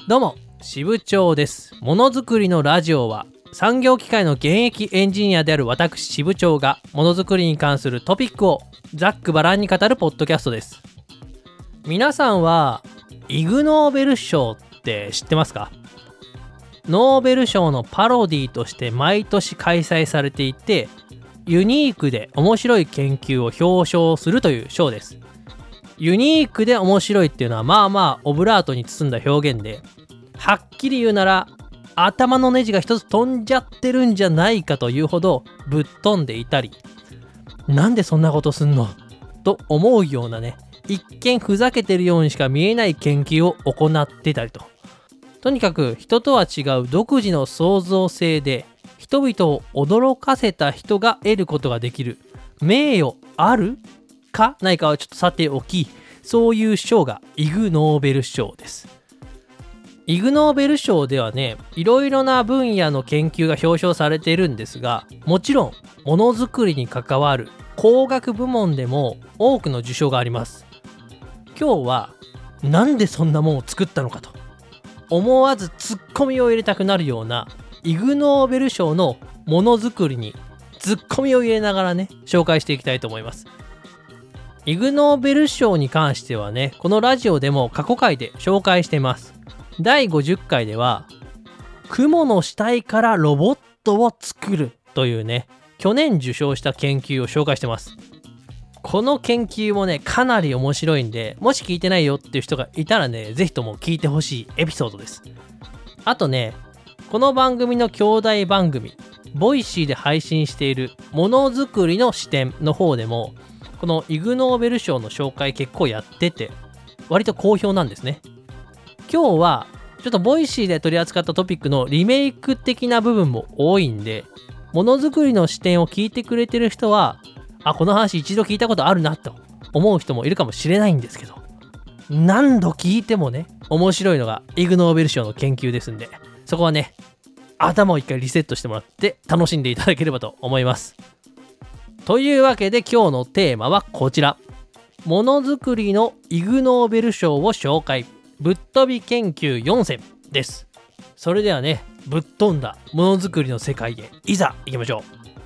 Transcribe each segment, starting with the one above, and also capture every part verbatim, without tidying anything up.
どうも、支部長です。ものづくりのラジオは産業機械の現役エンジニアである私支部長がものづくりに関するトピックをざっくばらんに語るポッドキャストです。皆さんはイグ・ノーベル賞って知ってますか？ノーベル賞のパロディとして毎年開催されていて、ユニークで面白い研究を表彰するという賞です。ユニークで面白いっていうのはまあまあオブラートに包んだ表現で、はっきり言うなら頭のネジが一つ飛んじゃってるんじゃないかというほどぶっ飛んでいたり、なんでそんなことすんのと思うようなね、一見ふざけてるようにしか見えない研究を行ってたりと、とにかく人とは違う独自の創造性で人々を驚かせた人が得ることができる名誉あるかないかはちょっとさておき、そういう賞がイグ・ノーベル賞です。イグ・ノーベル賞ではね、いろいろな分野の研究が表彰されているんですが、もちろんものづくりに関わる工学部門でも多くの受賞があります。今日はなんでそんなもんを作ったのかと思わずツッコミを入れたくなるようなイグ・ノーベル賞のものづくりにツッコミを入れながらね、紹介していきたいと思います。イグ・ノーベル賞に関してはね、このラジオでも過去回で紹介しています。だいごじゅっかいでは雲の死体からロボットを作るというね、去年受賞した研究を紹介してます。この研究もね、かなり面白いんで、もし聞いてないよっていう人がいたらね、ぜひとも聞いてほしいエピソードです。あとね、この番組の兄弟番組ボイシーで配信しているものづくりの視点の方でもこのイグ・ノーベル賞の紹介結構やってて、割と好評なんですね。今日はちょっとボイシーで取り扱ったトピックのリメイク的な部分も多いんで、ものづくりの視点を聞いてくれてる人は、あ、この話一度聞いたことあるなと思う人もいるかもしれないんですけど、何度聞いてもね、面白いのがイグ・ノーベル賞の研究ですんで、そこはね、頭を一回リセットしてもらって楽しんでいただければと思います。というわけで今日のテーマはこちら。ものづくりのイグ・ノーベル賞を紹介。ぶっ飛び研究よんせんです。それではね、ぶっ飛んだものづくりの世界へいざ行きましょ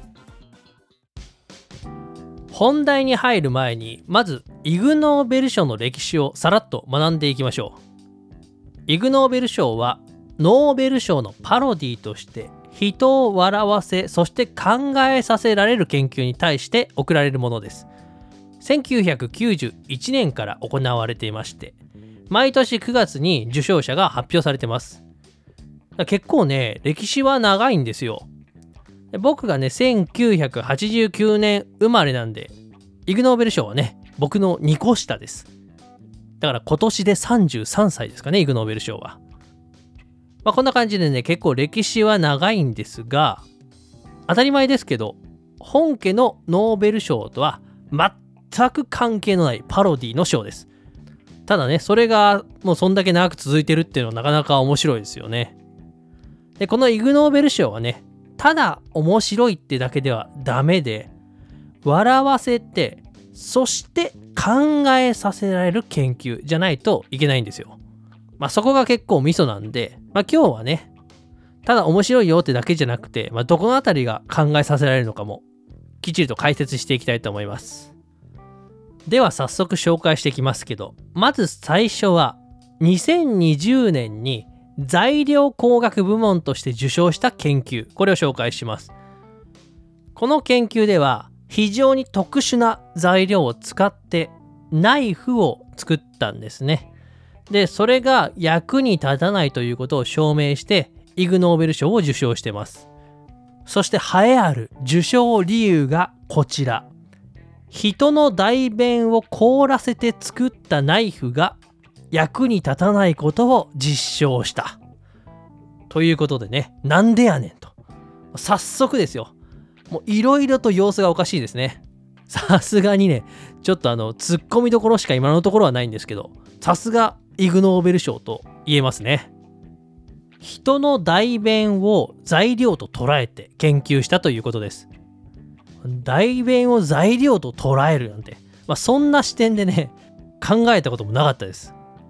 う。本題に入る前に、まずイグ・ノーベル賞の歴史をさらっと学んでいきましょう。イグ・ノーベル賞はノーベル賞のパロディとして人を笑わせ、そして考えさせられる研究に対して贈られるものです。せんきゅうひゃくきゅうじゅういちねんから行われていまして、毎年くがつに受賞者が発表されてます。結構ね、歴史は長いんですよ。僕がね、せんきゅうひゃくはちじゅうきゅうねん生まれなんで、イグ・ノーベル賞はね、僕のにこ下です。だから今年でさんじゅうさんさいですかね、イグ・ノーベル賞は。まあ、こんな感じでね、結構歴史は長いんですが、当たり前ですけど、本家のノーベル賞とは全く関係のないパロディの賞です。ただね、それがもうそんだけ長く続いてるっていうのはなかなか面白いですよね。で、このイグ・ノーベル賞はね、ただ面白いってだけではダメで、笑わせて、そして考えさせられる研究じゃないといけないんですよ。まあそこが結構ミソなんで、まあ今日はね、ただ面白いよってだけじゃなくて、まあどこのあたりが考えさせられるのかもきっちりと解説していきたいと思います。では早速紹介していきますけど、まず最初はにせんにじゅうねんに材料工学部門として受賞した研究、これを紹介します。この研究では非常に特殊な材料を使ってナイフを作ったんですね。で、それが役に立たないということを証明してイグ・ノーベル賞を受賞してます。そして栄えある受賞理由がこちら。人の大便を凍らせて作ったナイフが役に立たないことを実証した。ということでね、なんでやねんと。早速ですよ。もういろいろと様子がおかしいですね。さすがにね、ちょっとあの、突っ込みどころしか今のところはないんですけど、さすがイグ・ノーベル賞と言えますね。人の大便を材料と捉えて研究したということです。大便を材料と捉えるなんて、まあ、そんな視点でね考えたこともなかったです。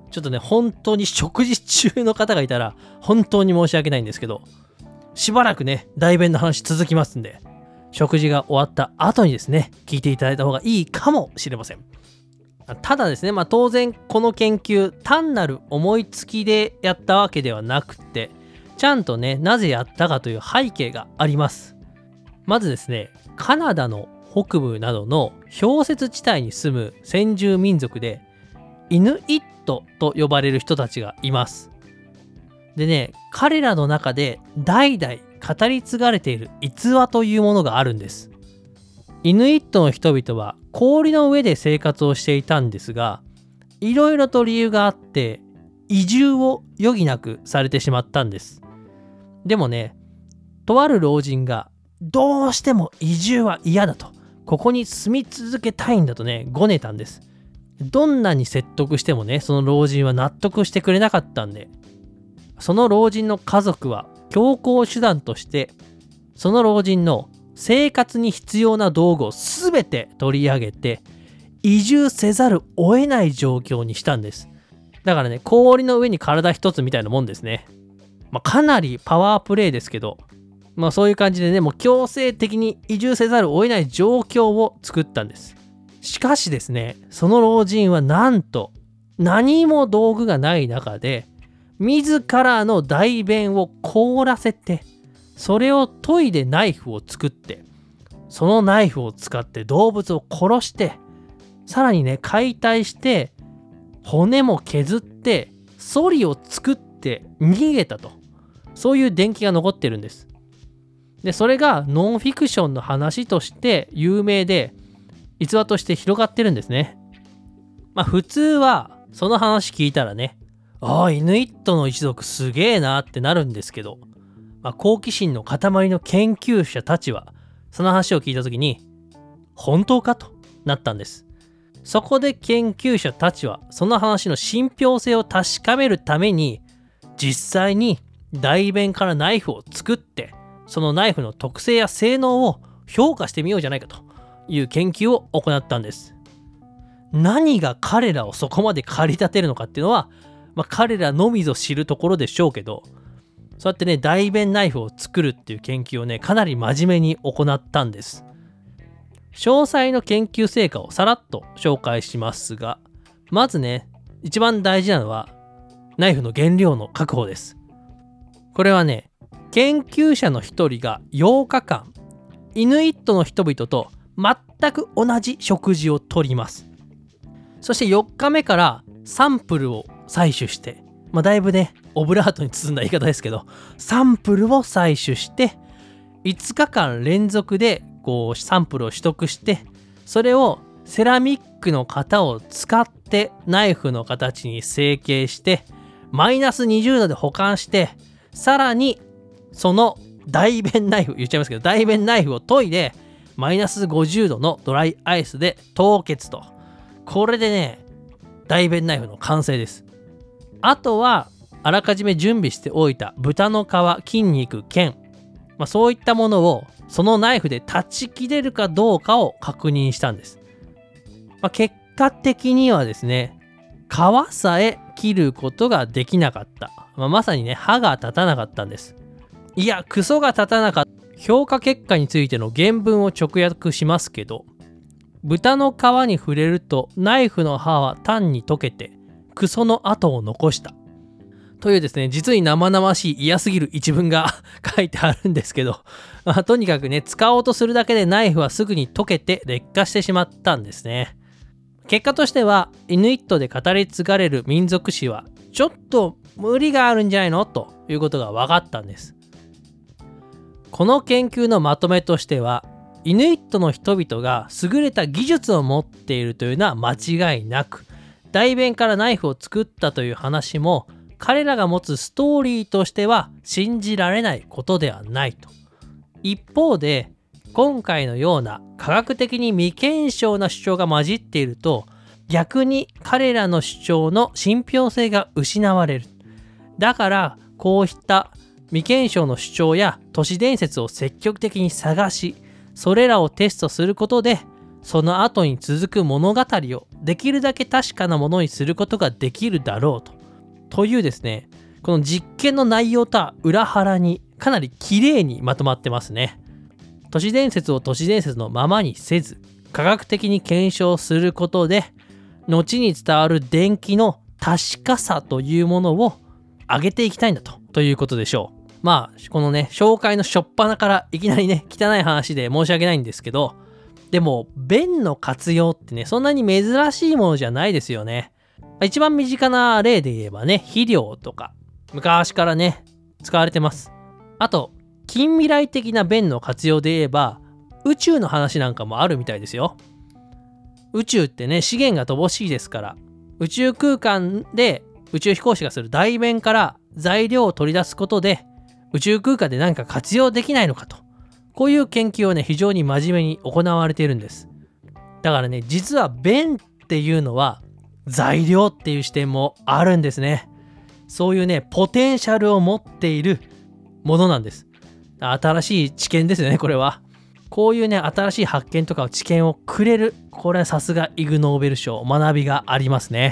ちょっとね本当に食事中の方がいたら本当に申し訳ないんですけど、しばらくね代弁の話続きますんで、食事が終わった後にですね聞いていただいた方がいいかもしれません。ただですね、まあ当然この研究単なる思いつきでやったわけではなくて、ちゃんとねなぜやったかという背景があります。まずですね、カナダの北部などの氷雪地帯に住む先住民族でイヌイットと呼ばれる人たちがいます。でね、彼らの中で代々語り継がれている逸話というものがあるんです。イヌイットの人々は氷の上で生活をしていたんですが、いろいろと理由があって移住を余儀なくされてしまったんです。でもね、とある老人がどうしても移住は嫌だと、ここに住み続けたいんだとねごねたんです。どんなに説得してもね、その老人は納得してくれなかったんで、その老人の家族は強行手段としてその老人の生活に必要な道具をすべて取り上げて移住せざるを得ない状況にしたんです。だからね、氷の上に体一つみたいなもんですね。まあ、かなりパワープレイですけど、まあそういう感じでね、もう強制的に移住せざるを得ない状況を作ったんです。しかしですね、その老人はなんと何も道具がない中で自らの代弁を凍らせて、それを研いでナイフを作って、そのナイフを使って動物を殺して、さらにね解体して骨も削ってソリを作って逃げたと、そういう伝記が残ってるんです。でそれがノンフィクションの話として有名で逸話として広がってるんですね。まあ普通はその話聞いたらね、ああイヌイットの一族すげえなってなるんですけど、まあ、好奇心の塊の研究者たちはその話を聞いた時に本当かとなったんです。そこで研究者たちはその話の信憑性を確かめるために実際に代弁からナイフを作って、そのナイフの特性や性能を評価してみようじゃないかという研究を行ったんです。何が彼らをそこまで駆り立てるのかっていうのは、まあ、彼らのみぞ知るところでしょうけど、そうやってね代弁ナイフを作るっていう研究をねかなり真面目に行ったんです。詳細の研究成果をさらっと紹介しますが、まずね一番大事なのはナイフの原料の確保です。これはね、研究者の一人がようかかんイヌイットの人々と全く同じ食事をとります。そしてよっかめからサンプルを採取して、まあ、だいぶねオブラートに包んだ言い方ですけど、サンプルを採取していつかかん連続でこうサンプルを取得して、それをセラミックの型を使ってナイフの形に成形してマイナスにじゅうどで保管して、さらにその代弁ナイフ言っちゃいますけど代弁ナイフを研いでマイナスごじゅうどのドライアイスで凍結と、これでね代弁ナイフの完成です。あとはあらかじめ準備しておいた豚の皮、筋肉、腱、まあ、そういったものをそのナイフで断ち切れるかどうかを確認したんです。まあ、結果的にはですね、皮さえ切ることができなかった、まあ、まさにね歯が立たなかったんです。いやクソが立たなかった。評価結果についての原文を直訳しますけど、豚の皮に触れるとナイフの刃は単に溶けてクソの跡を残したというですね、実に生々しい嫌すぎる一文が書いてあるんですけど、まあ、とにかくね使おうとするだけでナイフはすぐに溶けて劣化してしまったんですね。結果としてはイヌイットで語り継がれる民族史はちょっと無理があるんじゃないのということが分かったんです。この研究のまとめとしては、イヌイットの人々が優れた技術を持っているというのは間違いなく、代弁からナイフを作ったという話も彼らが持つストーリーとしては信じられないことではないと。一方で今回のような科学的に未検証な主張が混じっていると、逆に彼らの主張の信憑性が失われる。だからこういった未検証の主張や都市伝説を積極的に探し、それらをテストすることでその後に続く物語をできるだけ確かなものにすることができるだろうと。というですね、この実験の内容とは裏腹にかなり綺麗にまとまってますね。都市伝説を都市伝説のままにせず、科学的に検証することで、後に伝わる伝記の確かさというものを上げていきたいんだと、ということでしょう。まあ、このね、紹介の初っ端からいきなりね、汚い話で申し訳ないんですけど、でも、便の活用ってね、そんなに珍しいものじゃないですよね。一番身近な例で言えばね、肥料とか、昔からね、使われてます。あと、近未来的な便の活用で言えば、宇宙の話なんかもあるみたいですよ。宇宙ってね、資源が乏しいですから、宇宙空間で宇宙飛行士がする代弁から材料を取り出すことで、宇宙空間で何か活用できないのかと。こういう研究をね、非常に真面目に行われているんです。だからね、実は便っていうのは材料っていう視点もあるんですね。そういうね、ポテンシャルを持っているものなんです。新しい知見ですよね、これは。こういうね、新しい発見とか知見をくれる。これはさすがイグ・ノーベル賞、学びがありますね。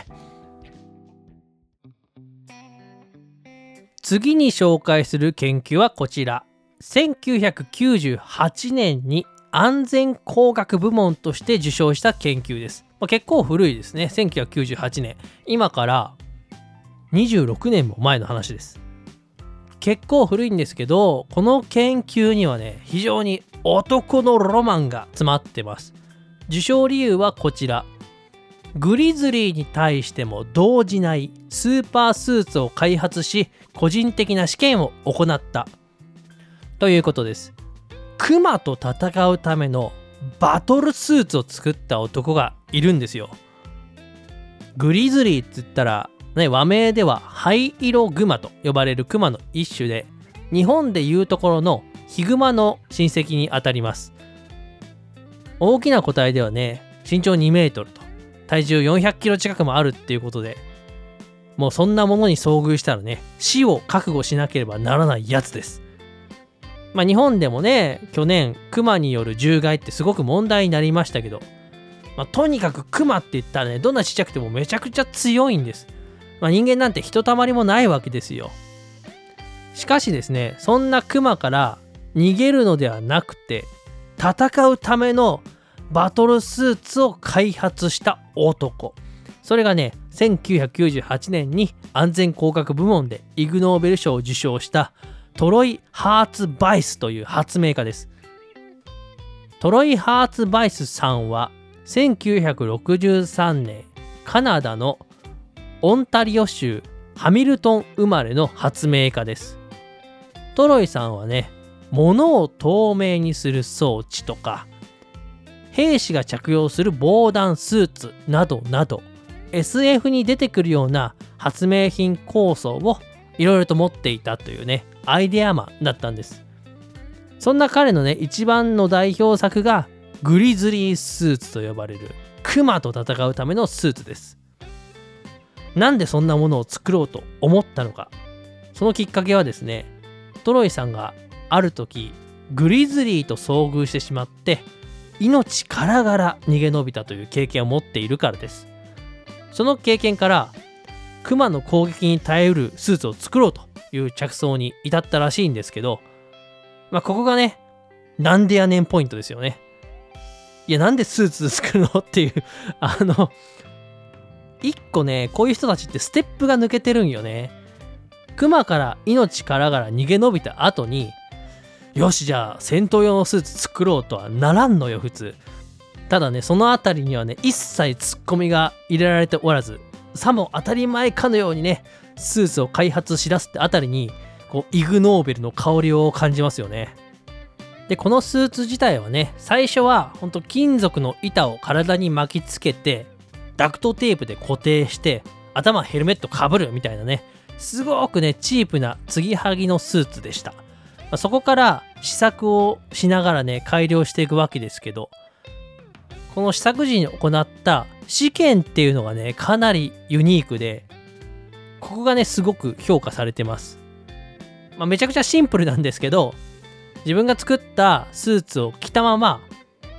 次に紹介する研究はこちら。せんきゅうひゃくきゅうじゅうはちねんに安全工学部門として受賞した研究です。まあ、結構古いですね。せんきゅうひゃくきゅうじゅうはちねん。今からにじゅうろくねんも前の話です。結構古いんですけど、この研究にはね、非常に男のロマンが詰まってます。受賞理由はこちら。グリズリーに対しても動じないスーパースーツを開発し、個人的な試験を行ったということです。クマと戦うためのバトルスーツを作った男がいるんですよ。グリズリーって言ったら、ね、和名では灰色グマと呼ばれるクマの一種で、日本でいうところのヒグマの親戚にあたります。大きな個体ではね、身長にメートルと体重よんひゃくキロ近くもあるっていうことで、もうそんなものに遭遇したらね、死を覚悟しなければならないやつです。まあ日本でもね、去年クマによる獣害ってすごく問題になりましたけど、まあ、とにかくクマって言ったらね、どんなちっちゃくてもめちゃくちゃ強いんです。まあ、人間なんてひとたまりもないわけですよ。しかしですね、そんなクマから逃げるのではなくて、戦うためのバトルスーツを開発した男。それがね、せんきゅうひゃくきゅうじゅうはちねんに安全工学部門でイグ・ノーベル賞を受賞したトロイ・ハーツバイスという発明家です。トロイ・ハーツバイスさんはせんきゅうひゃくろくじゅうさんねんカナダのオンタリオ州ハミルトン生まれの発明家です。トロイさんはね、物を透明にする装置とか、兵士が着用する防弾スーツなどなど、エスエフ に出てくるような発明品構想をいろいろと持っていたというね、アイデアマンだったんです。そんな彼のね、一番の代表作がグリズリースーツと呼ばれるクマと戦うためのスーツです。なんでそんなものを作ろうと思ったのか。そのきっかけはですね、トロイさんがある時グリズリーと遭遇してしまって命からがら逃げ延びたという経験を持っているからです。その経験からクマの攻撃に耐えうるスーツを作ろうという着想に至ったらしいんですけど、まあここがね、なんでやねんポイントですよね。いや、なんでスーツ作るのっていうあの一個ね、こういう人たちってステップが抜けてるんよね。クマから命からがら逃げ延びた後に、よしじゃあ戦闘用のスーツ作ろうとはならんのよ普通。ただね、そのあたりにはね、一切ツッコミが入れられておらず、さも当たり前かのようにね、スーツを開発しだすってあたりに、こうイグ・ノーベルの香りを感じますよね。で、このスーツ自体はね、最初はほんと金属の板を体に巻きつけて、ダクトテープで固定して、頭ヘルメットかぶるみたいなね、すごくね、チープな継ぎはぎのスーツでした。そこから試作をしながらね、改良していくわけですけど、この試作時に行った試験っていうのがね、かなりユニークで、ここがね、すごく評価されてます。まあ、めちゃくちゃシンプルなんですけど、自分が作ったスーツを着たまま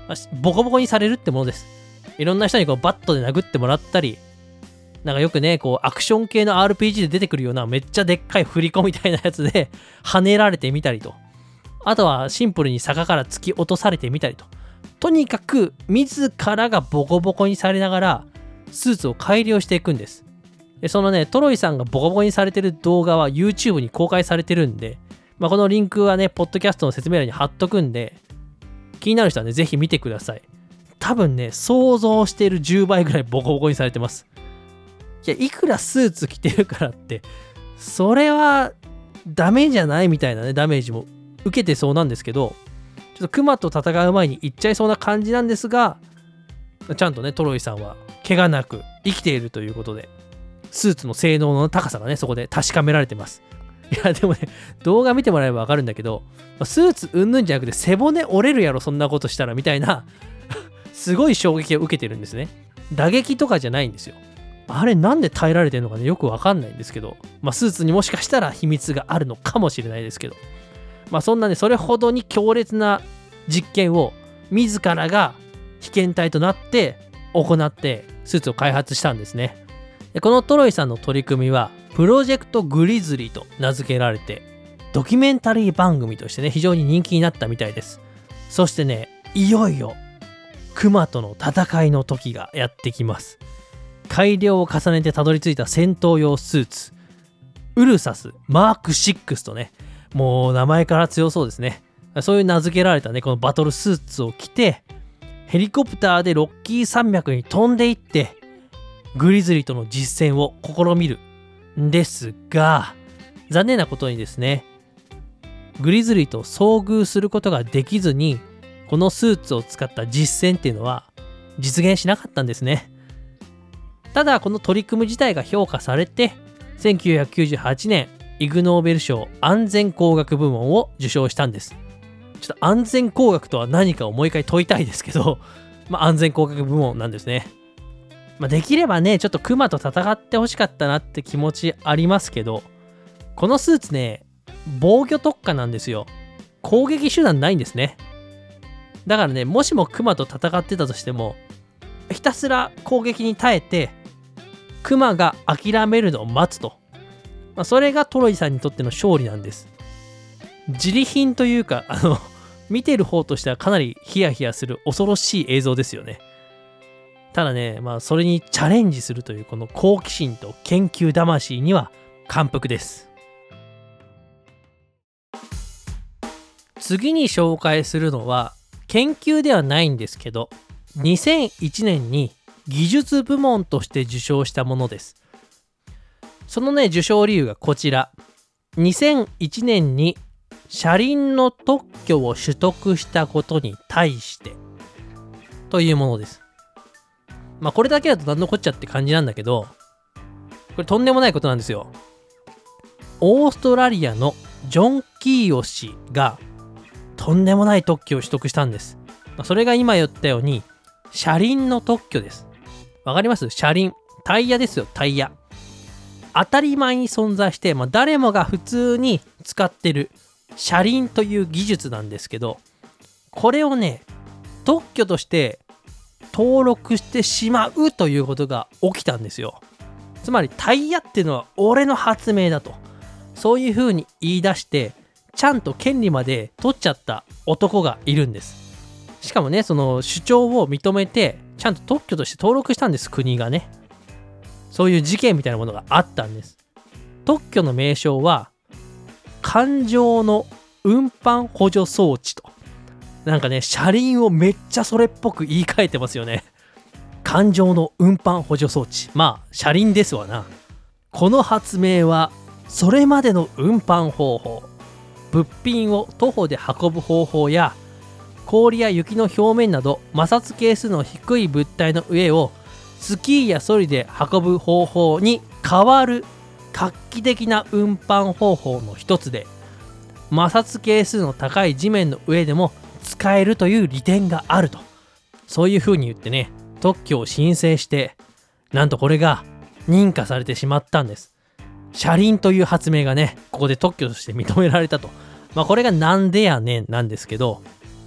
ボコボコにされるってものです。いろんな人にこうバットで殴ってもらったり、なんかよくね、こうアクション系の アールピージー で出てくるようなめっちゃでっかい振り子みたいなやつで跳ねられてみたりと、あとはシンプルに坂から突き落とされてみたりと、とにかく自らがボコボコにされながらスーツを改良していくんです。でそのね、トロイさんがボコボコにされてる動画は YouTube に公開されてるんで、まあ、このリンクはね、ポッドキャストの説明欄に貼っとくんで、気になる人はね、ぜひ見てください。多分ね、想像しているじゅうばいぐらいボコボコにされてます。いや、いくらスーツ着てるからって、それはダメじゃないみたいなね、ダメージも受けてそうなんですけど、ちょっとクマと戦う前に行っちゃいそうな感じなんですが、ちゃんとね、トロイさんは怪我なく生きているということで、スーツの性能の高さがね、そこで確かめられてます。いや、でもね、動画見てもらえばわかるんだけど、スーツうんぬんじゃなくて背骨折れるやろ、そんなことしたらみたいなすごい衝撃を受けてるんですね。打撃とかじゃないんですよ。あれなんで耐えられてるのかね、よくわかんないんですけど、まあスーツにもしかしたら秘密があるのかもしれないですけど、まあそんなね、それほどに強烈な実験を自らが被験体となって行ってスーツを開発したんですね。でこのトロイさんの取り組みはプロジェクトグリズリーと名付けられて、ドキュメンタリー番組としてね、非常に人気になったみたいです。そしてね、いよいよクマとの戦いの時がやってきます。改良を重ねてたどり着いた戦闘用スーツ、ウルサスマークシックスとね、もう名前から強そうですね。そういう名付けられたね、このバトルスーツを着て、ヘリコプターでロッキー山脈に飛んでいって、グリズリーとの実戦を試みるんですが、残念なことにですね、グリズリーと遭遇することができずに、このスーツを使った実戦っていうのは実現しなかったんですね。ただこの取り組み自体が評価されて、せんきゅうひゃくきゅうじゅうはちねんイグ・ノーベル賞安全工学部門を受賞したんです。ちょっと安全工学とは何かをもう一回問いたいですけど、まあ安全工学部門なんですね。まあ、できればね、ちょっとクマと戦ってほしかったなって気持ちありますけど、このスーツね、防御特化なんですよ。攻撃手段ないんですね。だからね、もしもクマと戦ってたとしても、ひたすら攻撃に耐えて、クマが諦めるのを待つと。まあ、それがトロイさんにとっての勝利なんです。自利品というか、あの、見てる方としてはかなりヒヤヒヤする恐ろしい映像ですよね。ただね、まあそれにチャレンジするというこの好奇心と研究魂には感服です。次に紹介するのは研究ではないんですけど、にせんいちねんに技術部門として受賞したものです。そのね、受賞理由がこちら。にせんいちねんに車輪の特許を取得したことに対してというものです。まあこれだけだと何のこっちゃって感じなんだけど、これとんでもないことなんですよ。オーストラリアのジョン・キーオ氏がとんでもない特許を取得したんです。まあ、それが今言ったように車輪の特許です。わかります？車輪。タイヤですよ、タイヤ。当たり前に存在して、まあ、誰もが普通に使ってる車輪という技術なんですけど、これをね、特許として登録してしまうということが起きたんですよ。つまりタイヤっていうのは俺の発明だと、そういう風に言い出してちゃんと権利まで取っちゃった男がいるんです。しかもね、その主張を認めてちゃんと特許として登録したんです、国がね。そういう事件みたいなものがあったんです。特許の名称は感情の運搬補助装置と。なんかね、車輪をめっちゃそれっぽく言い換えてますよね。感情の運搬補助装置。まあ車輪ですわな。この発明はそれまでの運搬方法、物品を徒歩で運ぶ方法や氷や雪の表面など摩擦係数の低い物体の上をスキーやソリで運ぶ方法に代わる画期的な運搬方法の一つで、摩擦係数の高い地面の上でも使えるという利点があると、そういう風に言ってね、特許を申請して、なんとこれが認可されてしまったんです。車輪という発明がね、ここで特許として認められたと。まあこれがなんでやねんなんですけど、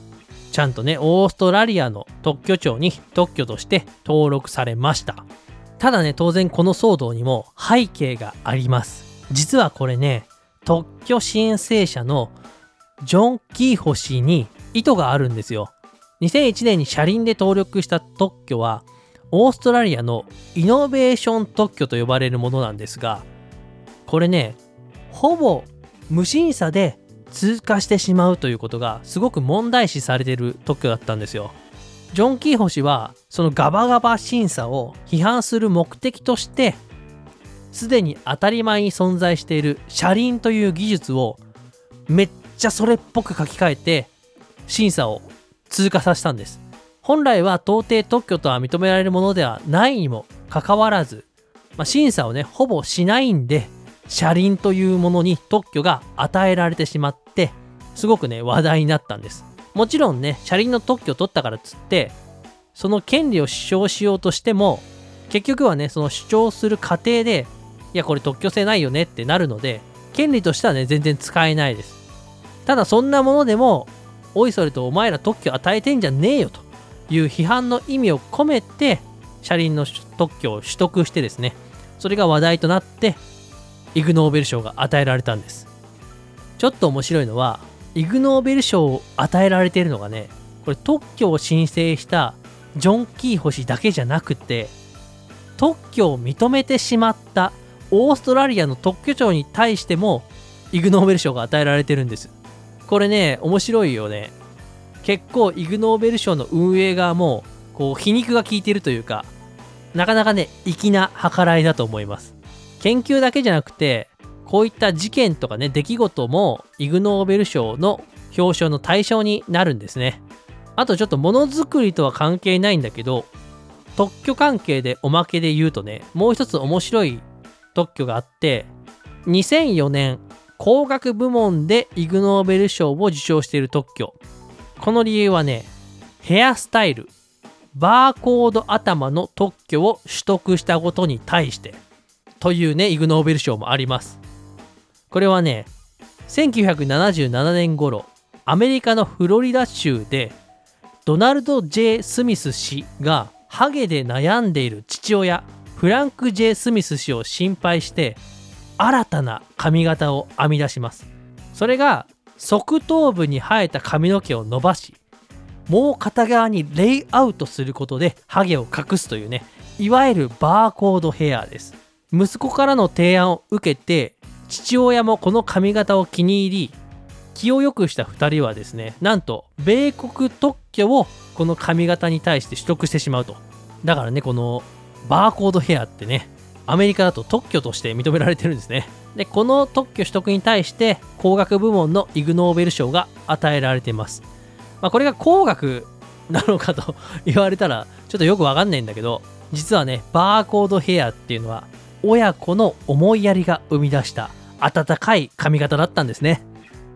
ちゃんとねオーストラリアの特許庁に特許として登録されました。ただね当然この騒動にも背景があります。実はこれね特許申請者のジョン・キーホ氏に意図があるんですよ。にせんいちねんに車輪で登録した特許はオーストラリアのイノベーション特許と呼ばれるものなんですが、これねほぼ無審査で通過してしまうということがすごく問題視されている特許だったんですよ。ジョン・キーホ氏はそのガバガバ審査を批判する目的としてすでに当たり前に存在している車輪という技術をめっちゃそれっぽく書き換えて審査を通過させたんです。本来は到底特許とは認められるものではないにもかかわらず、まあ、審査をねほぼしないんで車輪というものに特許が与えられてしまってすごくね話題になったんです。もちろんね車輪の特許を取ったからっつってその権利を主張しようとしても結局はねその主張する過程でいやこれ特許性ないよねってなるので権利としてはね全然使えないです。ただそんなものでもおいそれとお前ら特許与えてんじゃねえよという批判の意味を込めて車輪の特許を取得してですねそれが話題となってイグ・ノーベル賞が与えられたんです。ちょっと面白いのはイグ・ノーベル賞を与えられているのがねこれ特許を申請したジョン・キーホ氏だけじゃなくて特許を認めてしまったオーストラリアの特許庁に対してもイグ・ノーベル賞が与えられてるんです。これね面白いよね。結構イグ・ノーベル賞の運営側もこう皮肉が効いているというかなかなかね粋な計らいだと思います。研究だけじゃなくてこういった事件とかね出来事もイグ・ノーベル賞の表彰の対象になるんですね。あとちょっとものづくりとは関係ないんだけど特許関係でおまけで言うとねもう一つ面白い特許があってにせんよねん工学部門でイグ・ノーベル賞を受賞している特許。この理由はねヘアスタイルバーコード頭の特許を取得したことに対してというねイグ・ノーベル賞もあります。これはねせんきゅうひゃくななじゅうななねん頃アメリカのフロリダ州でドナルド・ J ・スミス氏がハゲで悩んでいる父親フランク・ J ・スミス氏を心配して新たな髪型を編み出します。それが側頭部に生えた髪の毛を伸ばしもう片側にレイアウトすることでハゲを隠すというねいわゆるバーコードヘアです。息子からの提案を受けて父親もこの髪型を気に入り気を良くしたふたりはですねなんと米国特許をこの髪型に対して取得してしまうと。だからねこのバーコードヘアってねアメリカだと特許として認められてるんですね。でこの特許取得に対して工学部門のイグ・ノーベル賞が与えられています。まあ、これが工学なのかと言われたらちょっとよくわかんないんだけど実はねバーコードヘアっていうのは親子の思いやりが生み出した温かい髪型だったんですね。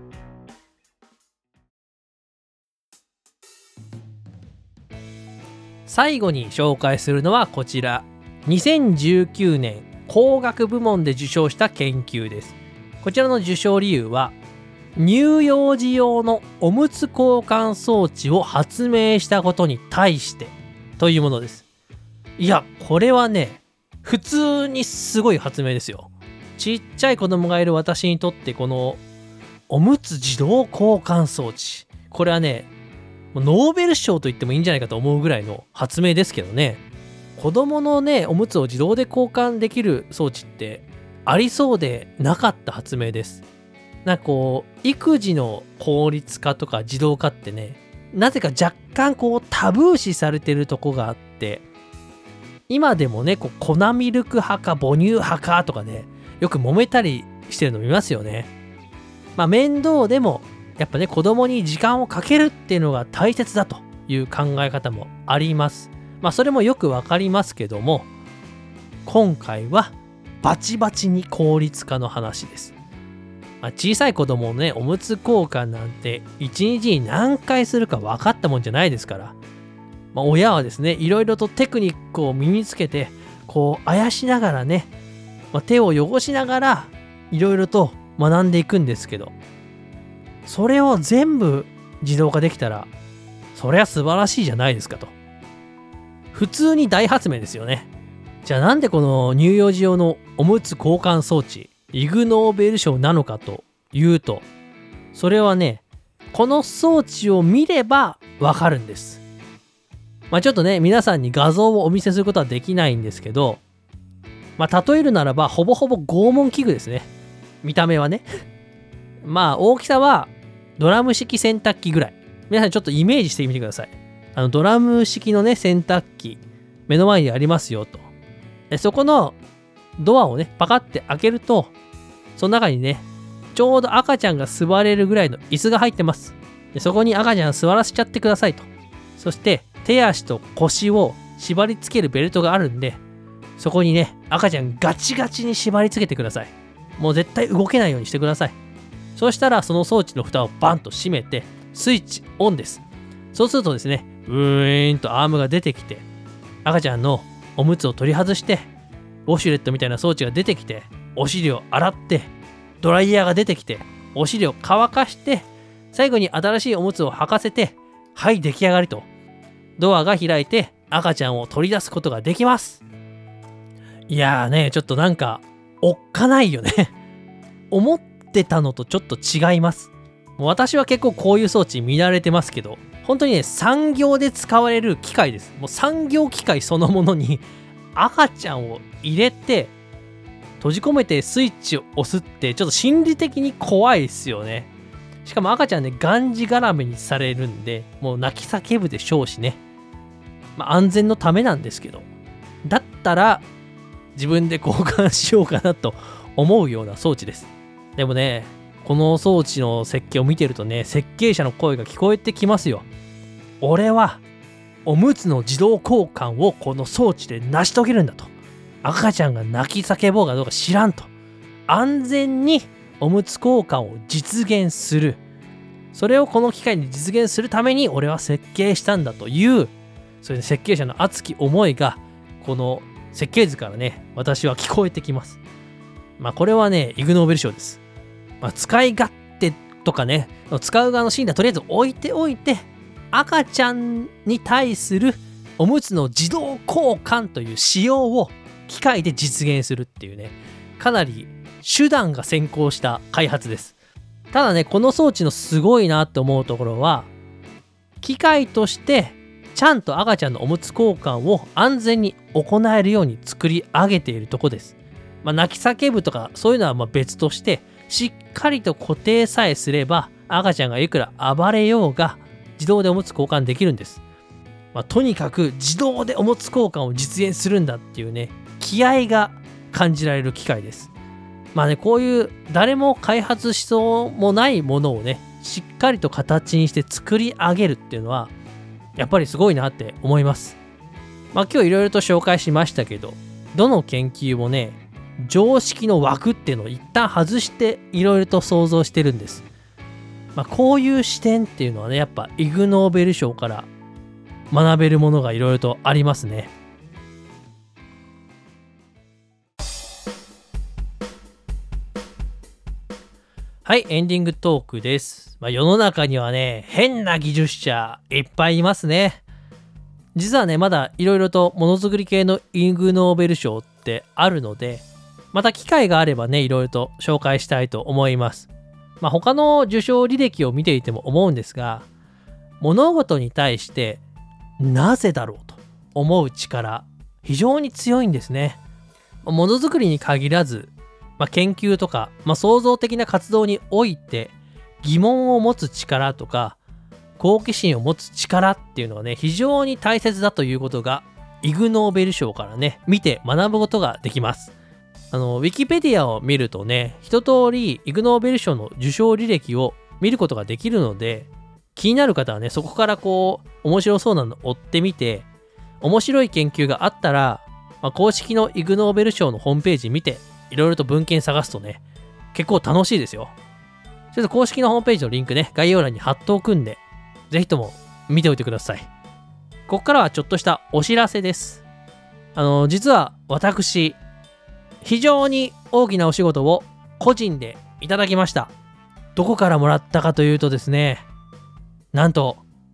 最後に紹介するのはこちらにせんじゅうきゅうねん工学部門で受賞した研究です。こちらの受賞理由は乳幼児用のおむつ交換装置を発明したことに対してというものです。いやこれはね普通にすごい発明ですよ。ちっちゃい子供がいる私にとってこのおむつ自動交換装置これはねノーベル賞と言ってもいいんじゃないかと思うぐらいの発明ですけどね。子供のねおむつを自動で交換できる装置ってありそうでなかった発明です。なんかこう育児の効率化とか自動化ってねなぜか若干こうタブー視されてるとこがあって今でもねこう粉ミルク派か母乳派かとかねよく揉めたりしてるの見ますよね。まあ面倒でもやっぱね子供に時間をかけるっていうのが大切だという考え方もあります。まあそれもよくわかりますけども今回はバチバチに効率化の話です。まあ、小さい子供のねおむつ交換なんていちにちに何回するか分かったもんじゃないですから、まあ、親はですねいろいろとテクニックを身につけてこうあやしながらね、まあ、手を汚しながらいろいろと学んでいくんですけどそれを全部自動化できたらそりゃ素晴らしいじゃないですかと。普通に大発明ですよね。じゃあなんでこの乳幼児用のおむつ交換装置イグ・ノーベル賞なのかというと、それはね、この装置を見ればわかるんです。まあちょっとね、皆さんに画像をお見せすることはできないんですけど、まあ例えるならばほぼほぼ拷問器具ですね。見た目はね。まあ大きさはドラム式洗濯機ぐらい。皆さんちょっとイメージしてみてください。あのドラム式のね洗濯機目の前にありますよと。でそこのドアをねパカって開けると、その中にねちょうど赤ちゃんが座れるぐらいの椅子が入ってます。でそこに赤ちゃん座らせちゃってくださいと。そして手足と腰を縛り付けるベルトがあるんで、そこにね赤ちゃんガチガチに縛り付けてください。もう絶対動けないようにしてください。そうしたらその装置の蓋をバンと閉めてスイッチオンです。そうするとですね、うーんとアームが出てきて、赤ちゃんのおむつを取り外して、ウォシュレットみたいな装置が出てきて、お尻を洗って、ドライヤーが出てきて、お尻を乾かして、最後に新しいおむつを履かせて、はい、出来上がりと。ドアが開いて赤ちゃんを取り出すことができます。いやーね、ちょっとなんかおっかないよね。思ってたのとちょっと違います。私は結構こういう装置見慣れてますけど、本当にね産業で使われる機械です。もう産業機械そのものに赤ちゃんを入れて閉じ込めてスイッチを押すってちょっと心理的に怖いですよね。しかも赤ちゃんねがんじがらめにされるんで、もう泣き叫ぶでしょうしね。まあ安全のためなんですけど、だったら自分で交換しようかなと思うような装置です。でもね、この装置の設計を見てるとね、設計者の声が聞こえてきますよ。俺はおむつの自動交換をこの装置で成し遂げるんだと。赤ちゃんが泣き叫ぼうかどうか知らんと。安全におむつ交換を実現する。それをこの機械に実現するために俺は設計したんだという、それで設計者の熱き思いがこの設計図からね、私は聞こえてきます。まあこれはね、イグ・ノーベル賞です。まあ、使い勝手とかね、使う側のシーンはとりあえず置いておいて、赤ちゃんに対するおむつの自動交換という仕様を機械で実現するっていうね、かなり手段が先行した開発です。ただね、この装置のすごいなって思うところは、機械としてちゃんと赤ちゃんのおむつ交換を安全に行えるように作り上げているとこです。まあ、泣き叫ぶとかそういうのはまあ別として、しっかりと固定さえすれば赤ちゃんがいくら暴れようが自動でおむつ交換できるんです。まあ、とにかく自動でおむつ交換を実現するんだっていうね、気合が感じられる機械です。まあね、こういう誰も開発しそうもないものをね、しっかりと形にして作り上げるっていうのはやっぱりすごいなって思います。まあ今日いろいろと紹介しましたけど、どの研究もね、常識の枠っていうのを一旦外していろいろと想像してるんです。まあこういう視点っていうのはね、やっぱイグ・ノーベル賞から学べるものがいろいろとありますね。はい、エンディングトークです。まあ、世の中にはね、変な技術者いっぱいいますね。実はね、まだいろいろとものづくり系のイグ・ノーベル賞ってあるので、また機会があればね、いろいろと紹介したいと思います。まあ、他の受賞履歴を見ていても思うんですが、物事に対してなぜだろうと思う力、非常に強いんですね。ものづくりに限らず、まあ、研究とか、まあ、創造的な活動において疑問を持つ力とか好奇心を持つ力っていうのはね、非常に大切だということがイグ・ノーベル賞からね、見て学ぶことができます。あのウィキペディアを見るとね、一通りイグ・ノーベル賞の受賞履歴を見ることができるので、気になる方はね、そこからこう面白そうなのを追ってみて、面白い研究があったら、まあ、公式のイグ・ノーベル賞のホームページ見ていろいろと文献探すとね、結構楽しいですよ。ちょっと公式のホームページのリンクね、概要欄に貼っておくんで、ぜひとも見ておいてください。ここからはちょっとしたお知らせです。あの、実は私、非常に大きなお仕事を個人でいただきました。どこからもらったかというとですね、なんと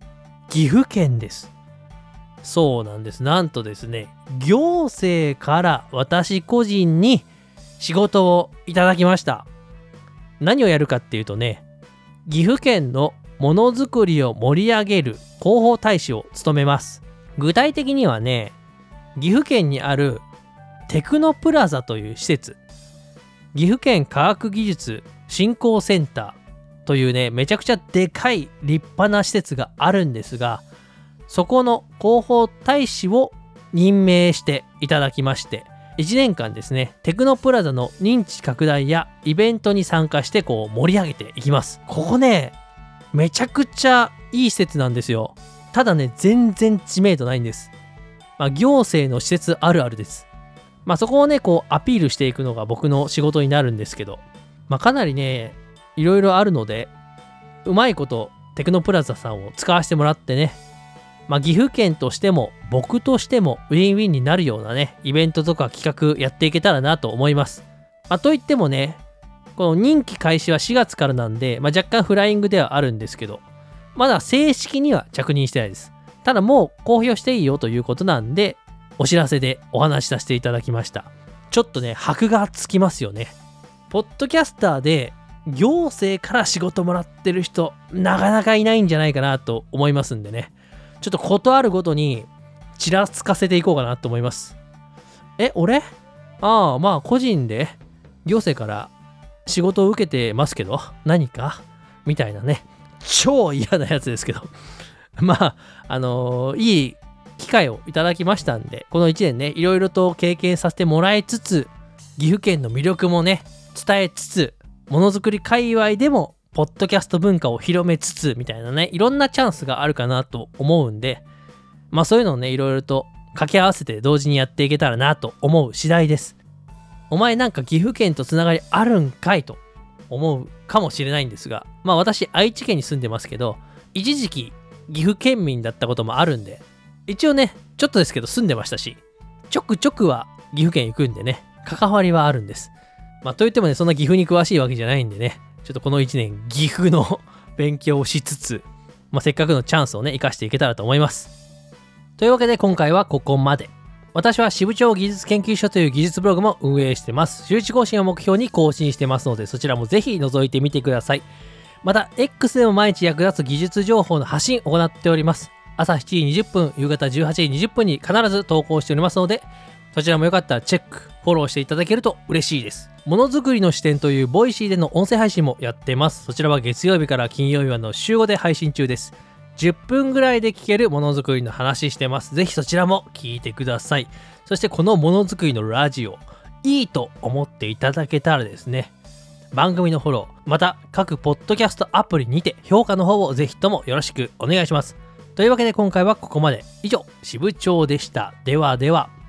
岐阜県です。そうなんです。なんとですね、行政から私個人に仕事をいただきました。何をやるかっていうとね、岐阜県のものづくりを盛り上げる広報大使を務めます。具体的にはね、岐阜県にあるテクノプラザという施設、岐阜県科学技術振興センターというね、めちゃくちゃでかい立派な施設があるんですが、そこの広報大使を任命していただきまして、いちねんかんですね、テクノプラザの認知拡大やイベントに参加してこう盛り上げていきます。ここね、めちゃくちゃいい施設なんですよ。ただね、全然知名度ないんです。まあ、行政の施設あるあるです。まあそこをね、こうアピールしていくのが僕の仕事になるんですけど、まあかなりね、いろいろあるので、うまいことテクノプラザさんを使わせてもらってね、まあ岐阜県としても僕としてもウィンウィンになるようなね、イベントとか企画やっていけたらなと思います。まあといってもね、この任期開始はしがつからなんで、まあ若干フライングではあるんですけど、まだ正式には着任してないです。ただもう公表していいよということなんで、お知らせでお話しさせていただきました。ちょっとね、箔がつきますよね。ポッドキャスターで行政から仕事もらってる人、なかなかいないんじゃないかなと思いますんでね。ちょっとことあるごとにちらつかせていこうかなと思います。え、俺？ああ、まあ個人で行政から仕事を受けてますけど、何かみたいなね。超嫌なやつですけど。まあ、あのー、いい機会をいただきましたんで、このいちねんね、いろいろと経験させてもらいつつ、岐阜県の魅力もね、伝えつつ、ものづくり界隈でも、ポッドキャスト文化を広めつつ、みたいなね、いろんなチャンスがあるかなと思うんで、まあそういうのをね、いろいろと掛け合わせて同時にやっていけたらなと思う次第です。お前なんか岐阜県とつながりあるんかいと思うかもしれないんですが、まあ私、愛知県に住んでますけど、一時期岐阜県民だったこともあるんで、一応ね、ちょっとですけど住んでましたし、ちょくちょくは岐阜県行くんでね、関わりはあるんです。まあといってもね、そんな岐阜に詳しいわけじゃないんでね、ちょっとこのいちねん岐阜の勉強をしつつ、まあせっかくのチャンスをね、生かしていけたらと思います。というわけで今回はここまで。私は支部長技術研究所という技術ブログも運営してます。週一更新を目標に更新してますので、そちらもぜひ覗いてみてください。また X でも毎日役立つ技術情報の発信を行っております。朝しちじにじゅっぷん、夕方じゅうはちじにじゅっぷんに必ず投稿しておりますので、そちらもよかったらチェック、フォローしていただけると嬉しいです。ものづくりの視点というボイシーでの音声配信もやってます。そちらは月曜日から金曜日までの週ごで配信中です。じゅっぷんぐらいで聞けるものづくりの話してます。ぜひそちらも聞いてください。そしてこのものづくりのラジオ、いいと思っていただけたらですね、番組のフォロー、また各ポッドキャストアプリにて評価の方をぜひともよろしくお願いします。というわけで今回はここまで。以上、支部長でした。ではでは。